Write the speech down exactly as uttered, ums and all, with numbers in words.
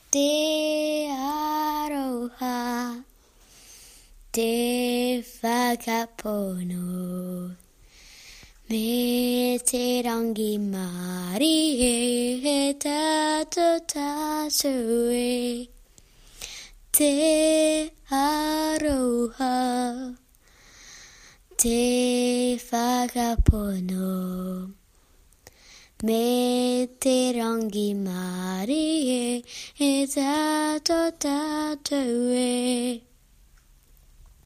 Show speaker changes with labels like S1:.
S1: Te aroha, te whakapono, me te rangi mari e he tato tato e. Te aroha, te whakapono, me te rangi mari e he tato tato e.